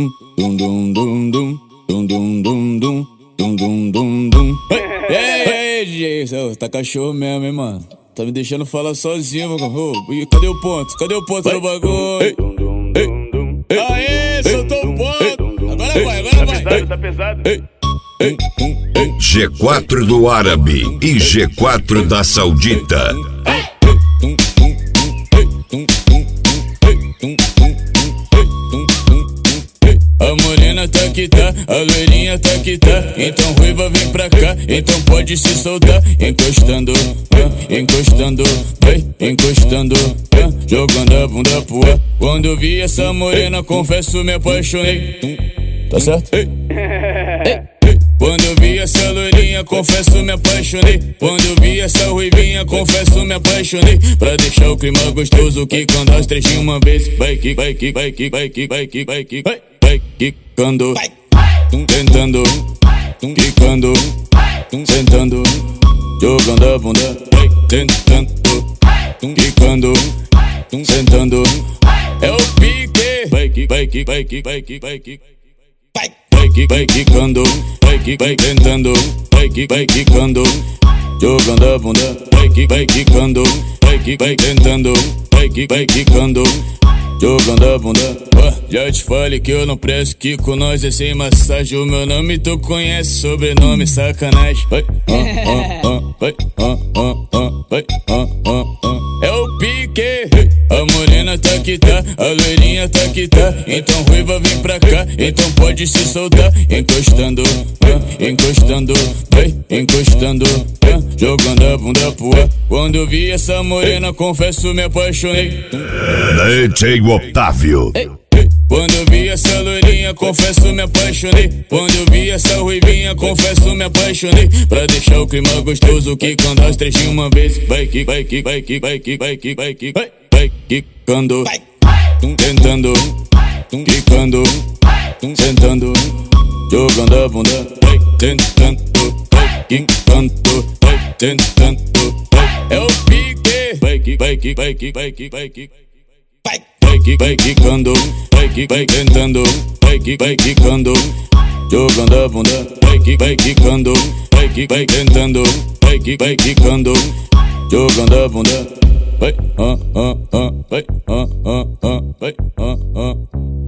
dum dum dum dum dum dum dum dum dum dum dum dum. Ei, DJ, cê tá cachorro mesmo, hein, mano? Tá me deixando falar sozinho, meu cachorro. Cadê o ponto? Cadê o ponto do bagulho? Aê, soltou o ponto. Agora vai. Tá pesado. G4 do Árabe e G4 da Saudita. A morena tá que tá, a loirinha tá que tá. Então ruiva vem pra cá, então pode se soltar. Encostando, encostando, vai, encostando, jogando a bunda pro ar. Quando eu vi essa morena, confesso me apaixonei. Tá certo? Quando eu vi essa loirinha, confesso me apaixonei. Quando eu vi essa ruivinha, confesso me apaixonei. Pra deixar o clima gostoso, quicando as três de uma vez. Vai que, vai que, vai que, vai que, vai que, vai que, vai quicando, tentando, quicando, sentando, jogando a bunda. Vai tentando, quicando, sentando. É o pique. Vai que, vai que, vai que, vai que, vai que. Vai quicando, vai tentando, vai quicando, jogando a bunda. Vai quicando, vai tentando, vai quicando, jogando a bunda. Já te falei que eu não presto, que com nós é sem massagem. O meu nome tu conhece, sobrenome sacanagem. Vai, vai, é o pique. A morena tá que tá, a loirinha tá que tá. Então ruiva vem pra cá, então pode se soltar. Encostando, encostando, vai, encostando, jogando a bunda pro ar. Quando eu vi essa morena, confesso me apaixonei. DJ Otávio. Quando eu vi essa loirinha, confesso me apaixonei. Quando eu vi essa ruivinha, confesso me apaixonei. Pra deixar o clima gostoso, quicando as três de uma vez. Vai que, vai que, vai que, vai que, vai que, vai que, vai quicando, tentando, quicando, sentando, jogando a bunda. Vai tentando, vai quicando, vai tentando. É o pique. Vai que, vai que, vai que, vai que, vai que. Vai quicando, vai tentando, vai quicando, jogando a bunda. Vai quicando, vai tentando, vai quicando, jogando a bunda. Vai, vai, vai.